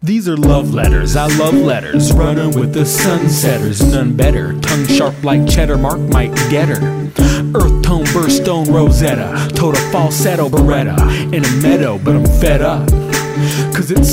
These are love letters, I love letters, running with the sunsetters, none better, tongue sharp like cheddar, Mark might get her. Earth tone, birthstone, Rosetta, total falsetto Beretta, in a meadow, but I'm fed up, 'cause it's